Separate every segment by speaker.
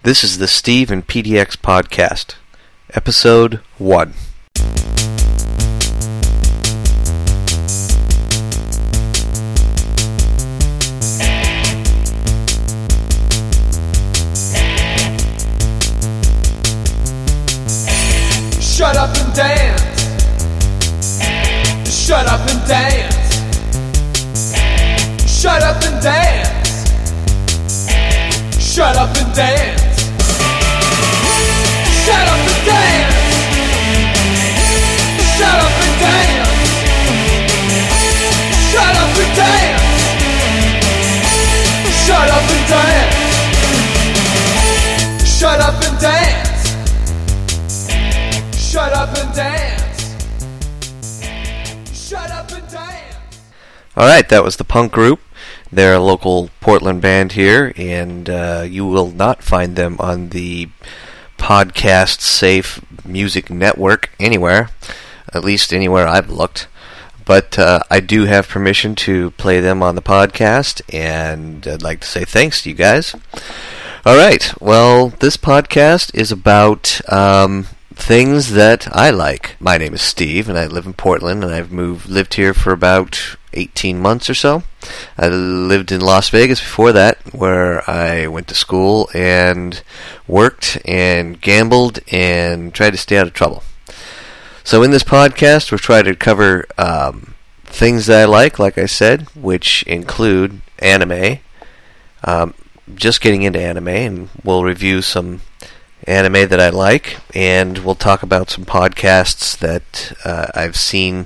Speaker 1: This is the Steve and PDX Podcast, Episode 1.
Speaker 2: Shut up and dance. Shut up and dance. Shut up and dance. Shut up and dance. Shut up and dance. Shut up and dance. Shut up and dance. Shut up and dance. Shut up and dance. Shut up and dance. Shut up and dance.
Speaker 1: Alright, that was the Punk Group. They're a local Portland band here, and you will not find them on the Podcast Safe Music Network anywhere, at least anywhere I've looked. But I do have permission to play them on the podcast, and I'd like to say thanks to you guys. Alright, well, this podcast is about things that I like. My name is Steve, and I live in Portland, and I've lived here for about 18 months or so. I lived in Las Vegas before that, where I went to school and worked and gambled and tried to stay out of trouble. So in this podcast, we're trying to cover things that I like I said, which include anime, just getting into anime, and we'll review some anime that I like, and we'll talk about some podcasts that I've seen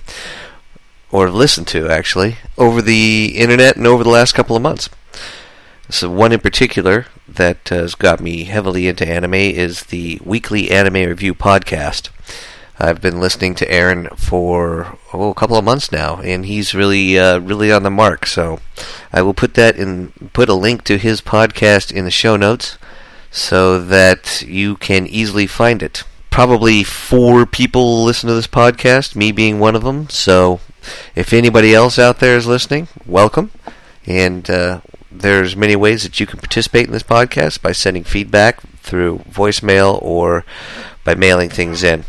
Speaker 1: or listened to, actually, over the internet and over the last couple of months. So one in particular that has got me heavily into anime is the Weekly Anime Review Podcast. I've been listening to Aaron for a couple of months now, and he's really on the mark. So I will put a link to his podcast in the show notes so that you can easily find it. Probably 4 people listen to this podcast, me being one of them. So if anybody else out there is listening, welcome. And there's many ways that you can participate in this podcast by sending feedback through voicemail or by mailing things in.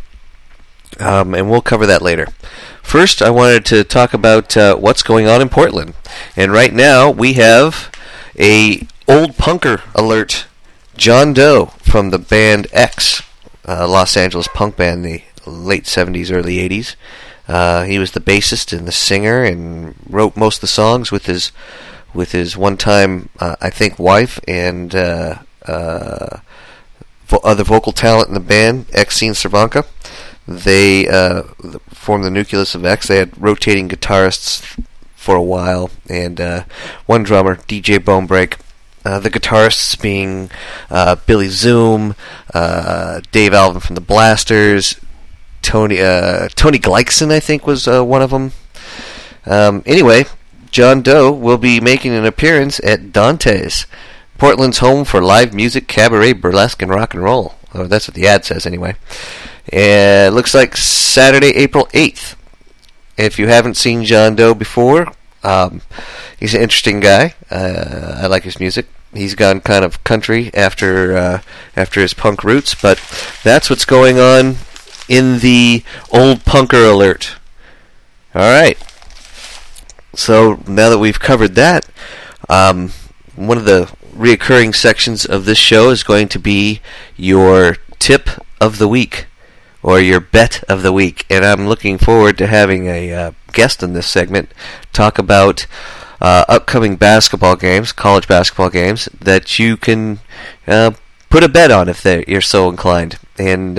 Speaker 1: And we'll cover that later. First, I wanted to talk about what's going on in Portland. And right now, we have a old punker alert. John Doe from the band X, Los Angeles punk band, the late 70s, early 80s. He was the bassist and the singer, and wrote most of the songs with his one-time, I think, wife and other vocal talent in the band, Exene Cervenka. They formed the nucleus of X. They had rotating guitarists for a while, and one drummer, DJ Bonebreak. The guitarists being Billy Zoom, Dave Alvin from the Blasters, Tony Gleikson, I think, was one of them. Anyway, John Doe will be making an appearance at Dante's, Portland's home for live music, cabaret, burlesque, and rock and roll. Oh, that's what the ad says, anyway. It looks like Saturday, April 8th. If you haven't seen John Doe before, he's an interesting guy. I like his music. He's gone kind of country after his punk roots, but that's what's going on in the old punker alert. All right. So now that we've covered that, one of the reoccurring sections of this show is going to be your tip of the week, or your bet of the week. And I'm looking forward to having a guest in this segment talk about upcoming basketball games, college basketball games, that you can put a bet on if you're so inclined. And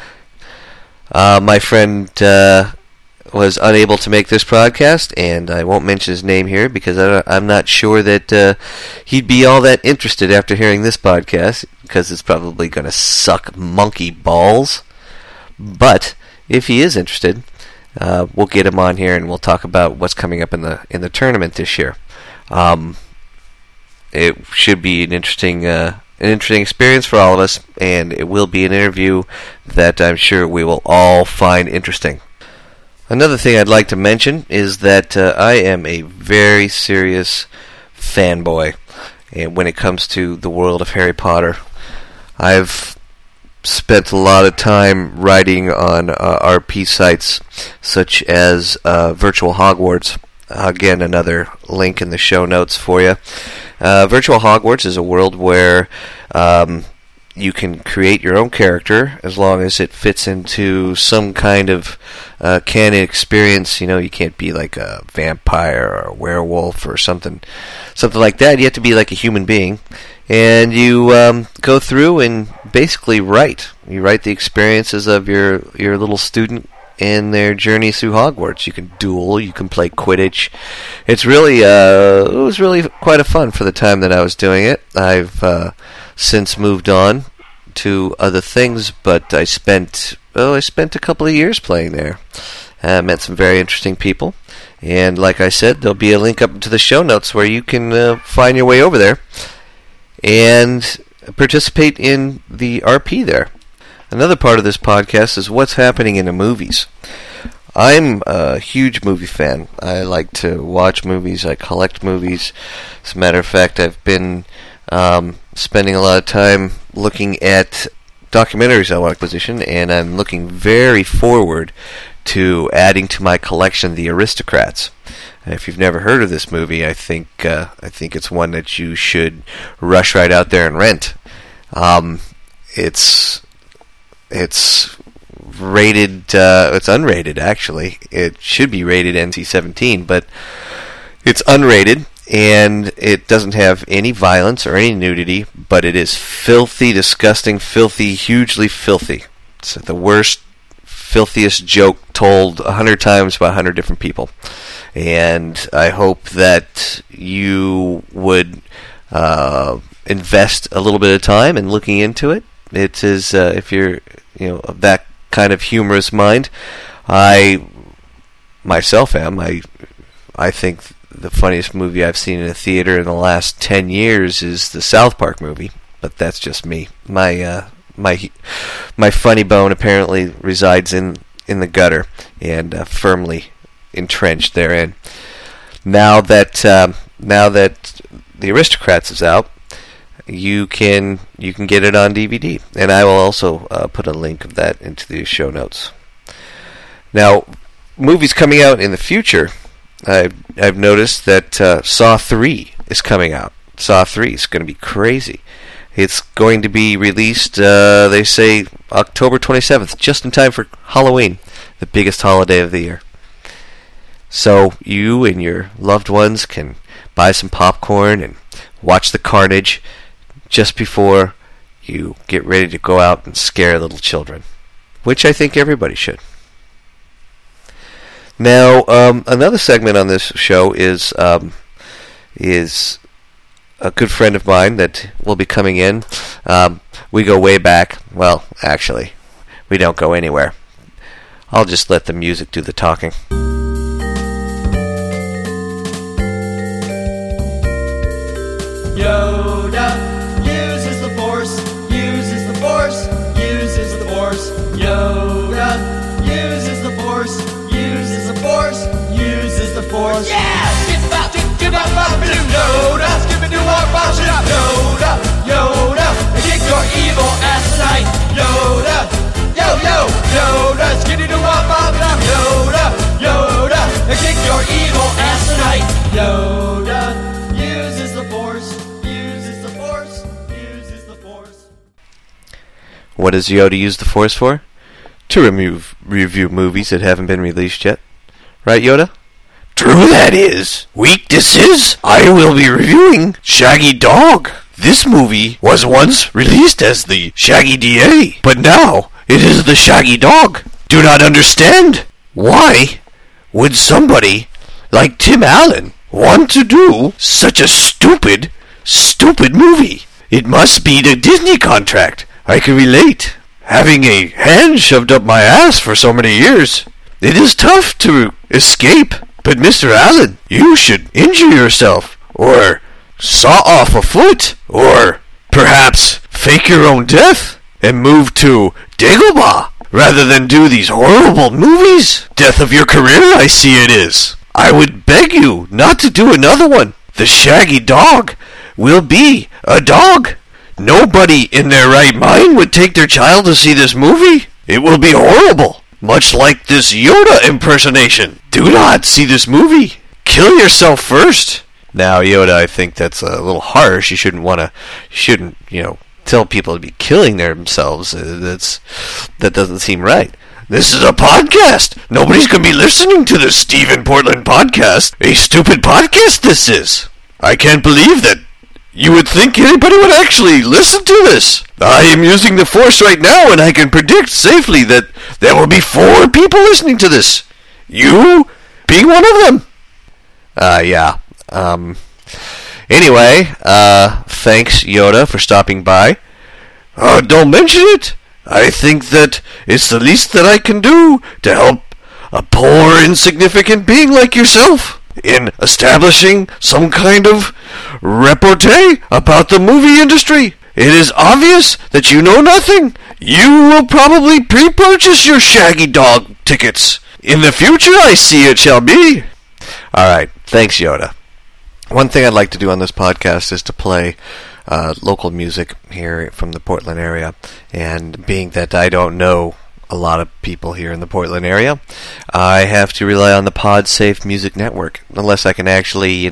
Speaker 1: my friend was unable to make this podcast, and I won't mention his name here because I'm not sure that he'd be all that interested after hearing this podcast, because it's probably going to suck monkey balls. But if he is interested, we'll get him on here and we'll talk about what's coming up in the tournament this year. It should be an interesting experience for all of us, and it will be an interview that I'm sure we will all find interesting. Another thing I'd like to mention is that I am a very serious fanboy when it comes to the world of Harry Potter. I've spent a lot of time writing on RP sites such as Virtual Hogwarts. Again, another link in the show notes for you. Virtual Hogwarts is a world where you can create your own character as long as it fits into some kind of canon experience. You know, you can't be like a vampire or a werewolf or something like that. You have to be like a human being. And you go through and basically write. You write the experiences of your little student in their journey through Hogwarts. You can duel, you can play Quidditch. It was really quite a fun for the time that I was doing it. I've since moved on to other things, but I spent a couple of years playing there. Met some very interesting people, and like I said, there'll be a link up to the show notes where you can find your way over there and participate in the RP there. Another part of this podcast is what's happening in the movies. I'm a huge movie fan. I like to watch movies. I collect movies. As a matter of fact, I've been spending a lot of time looking at documentaries on acquisition, and I'm looking very forward to adding to my collection The Aristocrats. If you've never heard of this movie, I think it's one that you should rush right out there and rent. It's rated. It's unrated, actually. It should be rated NC-17, but it's unrated, and it doesn't have any violence or any nudity, but it is filthy, disgusting, filthy, hugely filthy. It's the worst, filthiest joke told 100 times by 100 different people. And I hope that you would invest a little bit of time in looking into it. It is, if you're of that kind of humorous mind, I myself am. I think the funniest movie I've seen in a theater in the last 10 years is the South Park movie, but that's just me. My funny bone apparently resides in the gutter and firmly entrenched therein. Now that The Aristocrats is out, you can get it on DVD, and I will also put a link of that into the show notes. Now, movies coming out in the future, I've noticed that Saw 3 is coming out. Saw 3 is going to be crazy. It's going to be released, they say, October 27th, just in time for Halloween, the biggest holiday of the year. So you and your loved ones can buy some popcorn and watch the carnage just before you get ready to go out and scare little children, which I think everybody should. Now, another segment on this show is a good friend of mine that will be coming in. We go way back. Well, actually, we don't go anywhere. I'll just let the music do the talking.
Speaker 2: Yoda uses the Force, uses the Force, uses the Force. Yoda uses the Force, uses the Force, uses the Force. Yeah! Skip out, skip out, Yoda, skip it to our boss, Yoda, Yoda, kick your evil ass tonight, Yoda, Yoda, skip it to our boss, Yoda, Yoda, kick your evil ass tonight, Yoda. Uses the Force, uses the Force, uses the Force.
Speaker 1: What does Yoda use the Force for? To review movies that haven't been released yet. Right, Yoda?
Speaker 3: True that is. Weaknesses? I will be reviewing Shaggy Dog. This movie was once released as the Shaggy DA, but now it is the Shaggy Dog. Do not understand. Why would somebody like Tim Allen want to do such a stupid movie? It must be the Disney contract. I can relate. Having a hand shoved up my ass for so many years, it is tough to escape. But Mr. Allen, you should injure yourself, or saw off a foot, or perhaps fake your own death and move to Dagobah rather than do these horrible movies. Death of your career, I see it is. I would beg you not to do another one. The Shaggy Dog will be a dog Nobody in their right mind would take their child to see this movie. It will be horrible. Much like this Yoda impersonation. Do not see this movie. Kill yourself first. Now, Yoda, I think that's a little harsh. You shouldn't, tell people to be killing themselves. That doesn't seem right. This is a podcast. Nobody's going to be listening to the Stephen Portland podcast. A stupid podcast this is. I can't believe that you would think anybody would actually listen to this. I am using the Force right now, and I can predict safely that there will be 4 people listening to this. You being one of them. Yeah. Anyway, thanks, Yoda, for stopping by. Don't mention it. I think that it's the least that I can do to help a poor, insignificant being like yourself in establishing some kind of repartee about the movie industry. It is obvious that you know nothing. You will probably pre-purchase your Shaggy Dog tickets. In the future, I see it shall be. Alright, thanks, Yoda. One thing I'd like to do on this podcast is to play local music here from the Portland area. And being that I don't know a lot of people here in the Portland area, I have to rely on the PodSafe Music Network. Unless I can actually,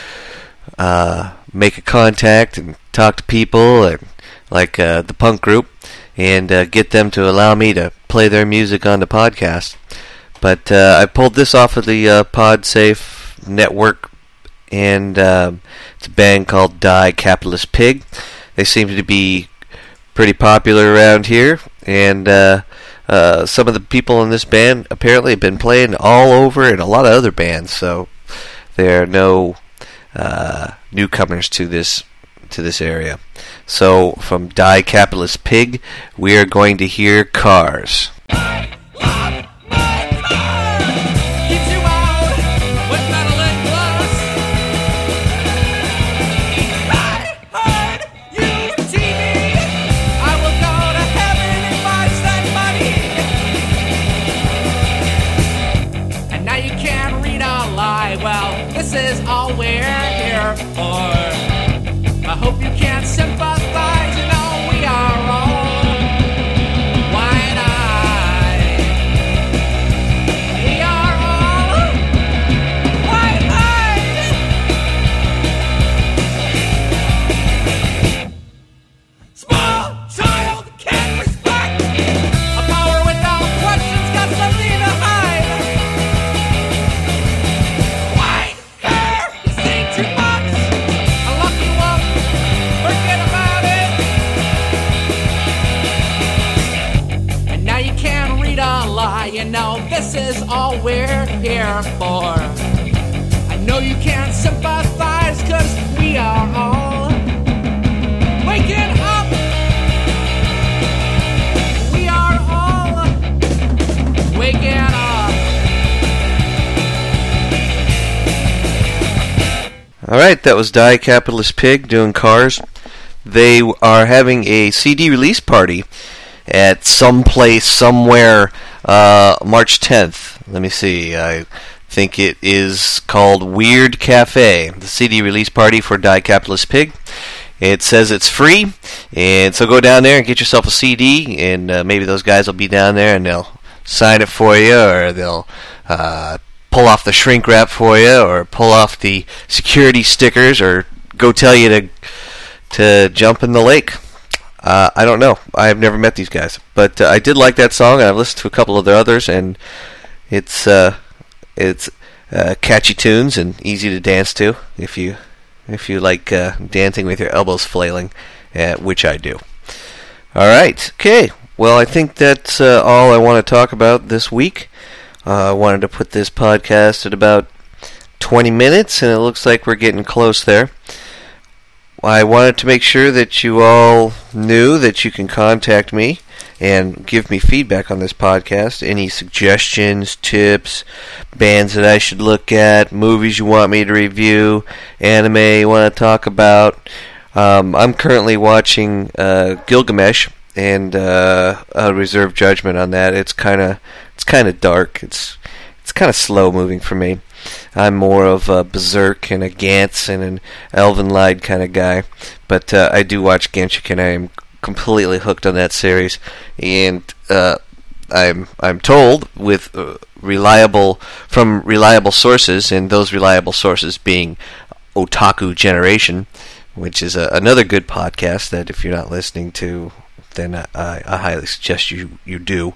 Speaker 3: make a contact and talk to people, and, like the punk group, and get them to allow me to play their music on the podcast. But I pulled this off of the PodSafe Network, and it's a band called Die Capitalist Pig. They seem to be pretty popular around here, and some of the people in this band apparently have been playing all over in a lot of other bands, so there are no newcomers to this area. So from Die Capitalist Pig, we are going to hear Cars.
Speaker 4: This is all we're here for. I know you can't sympathize, 'cause we are all waking up. We are all waking up.
Speaker 1: Alright, that was Die Capitalist Pig doing Cars. They are having a CD release party at some place, somewhere, March 10th. Let me see. I think it is called Weird Cafe, the CD release party for Die Capitalist Pig. It says it's free, and so go down there and get yourself a CD, and maybe those guys will be down there and they'll sign it for you, or they'll pull off the shrink wrap for you, or pull off the security stickers, or go tell you to jump in the lake. I don't know. I've never met these guys, but I did like that song, and I've listened to a couple of their others, and it's catchy tunes and easy to dance to if you like dancing with your elbows flailing, which I do. All right, okay. Well, I think that's all I want to talk about this week. I wanted to put this podcast at about 20 minutes, and it looks like we're getting close there. I wanted to make sure that you all knew that you can contact me and give me feedback on this podcast. Any suggestions, tips, bands that I should look at, movies you want me to review, anime you want to talk about. I'm currently watching Gilgamesh and reserve judgment on that. It's kind of dark. It's kind of slow moving for me. I'm more of a Berserk and a Gantz and an Elvenlied kind of guy. But I do watch Genshiken. I am completely hooked on that series, and I'm told with reliable sources, and those reliable sources being Otaku Generation, which is another good podcast that if you're not listening to, then I highly suggest you do.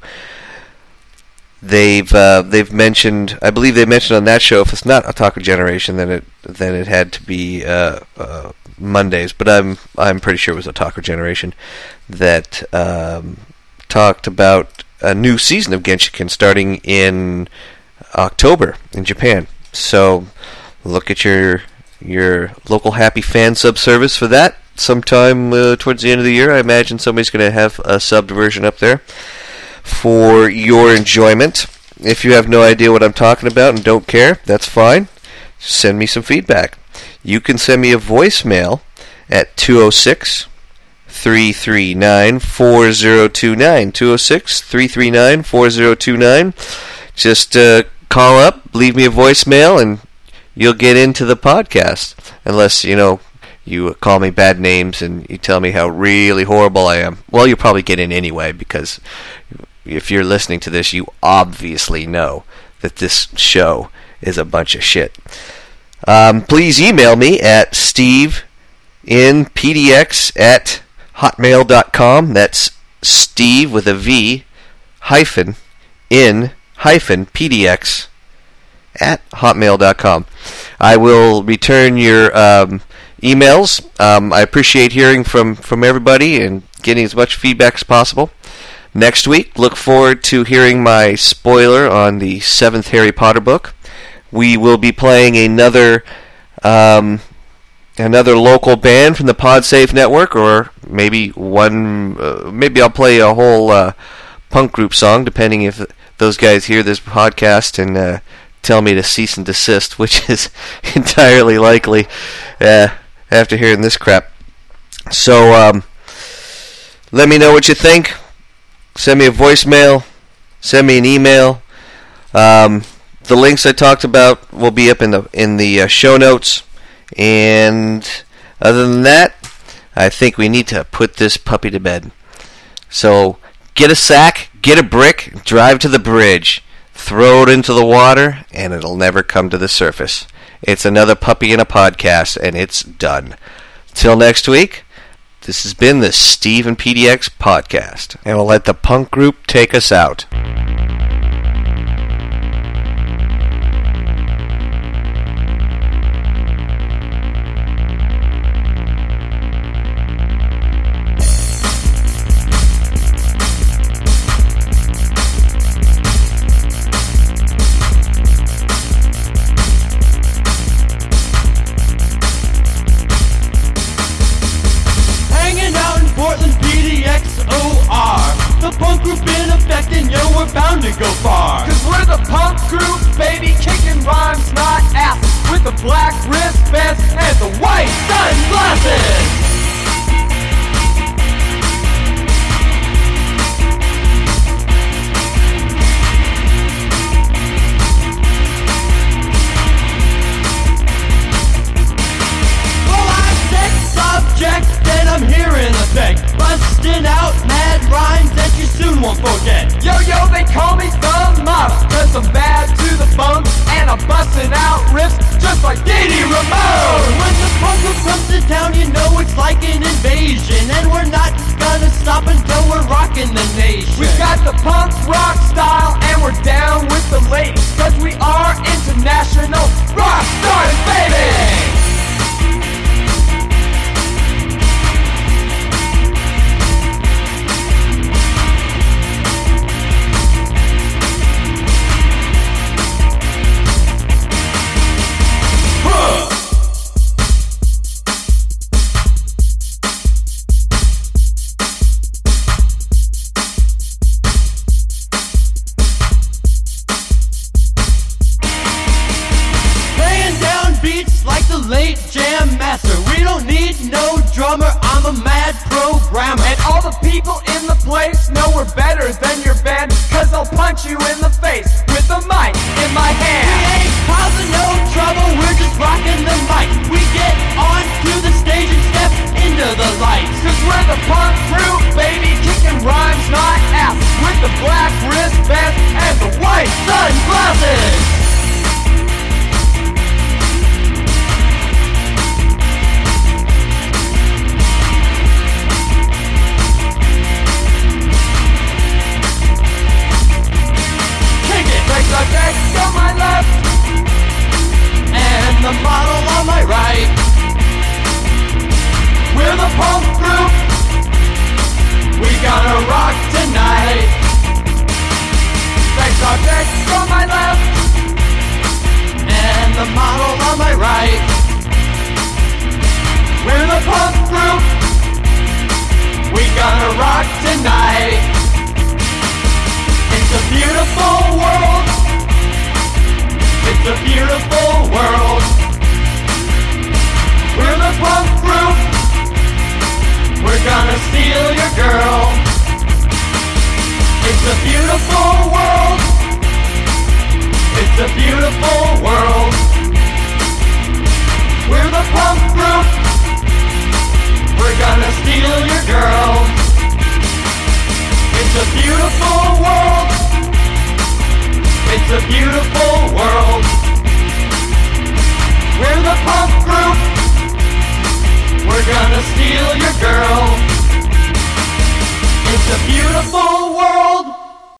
Speaker 1: They've mentioned, I believe they mentioned on that show, if it's not Otaku Generation, then it had to be Mondays, but I'm pretty sure it was Otaku Generation that talked about a new season of Genshiken starting in October in Japan. So look at your local Happy Fan sub service for that. Sometime towards the end of the year, I imagine somebody's going to have a subbed version up there for your enjoyment. If you have no idea what I'm talking about and don't care, that's fine. Send me some feedback. You can send me a voicemail at 206-339-4029. 206-339-4029. Just call up, leave me a voicemail, and you'll get into the podcast. Unless, you call me bad names and you tell me how really horrible I am. Well, you'll probably get in anyway, because if you're listening to this, you obviously know that this show is a bunch of shit. Please email me at steveinpdx@hotmail.com. That's Steve with a V -in-pdx @hotmail.com. I will return your emails. I appreciate hearing from everybody and getting as much feedback as possible. Next week, look forward to hearing my spoiler on the 7th Harry Potter book. We will be playing another local band from the PodSafe Network, or maybe maybe I'll play a whole punk group song, depending if those guys hear this podcast and tell me to cease and desist, which is entirely likely after hearing this crap. So let me know what you think. Send me a voicemail. Send me an email. The links I talked about will be up in the show notes. And other than that, I think we need to put this puppy to bed. So get a sack, get a brick, drive to the bridge, throw it into the water, and it'll never come to the surface. It's another puppy in a podcast, and it's done. Till next week, this has been the Steve and PDX podcast, and we'll let the punk group take us out.
Speaker 2: Bound to go far, 'cause we're the punk group, baby, kicking rhymes, not ass, with the black wristbands and the white sunglasses. Well, I'm sex subject, then I'm hearing a thing, busting out mad rhymes that you soon won't forget. Yo, they call me the model, 'cause I'm bad to the bone, and I'm busting out riffs just like Didi Ramone. When the punk group comes to town, you know it's like an invasion, and we're not gonna stop until we're rocking the nation. We've got the punk rock style, and we're down with the ladies, 'cause we are international rock stars, baby! the model on my right. We're the punk group. We gonna rock tonight. Sex objects on my left and the model on my right. We're the punk group. We gonna rock tonight. It's a beautiful world. It's a beautiful world. We're the punk group. We're gonna steal your girl. It's a beautiful world. It's a beautiful world. We're the punk group. We're gonna steal your girl. It's a beautiful world. It's a beautiful world. We're the punk group. We're gonna steal your girl. It's a beautiful world.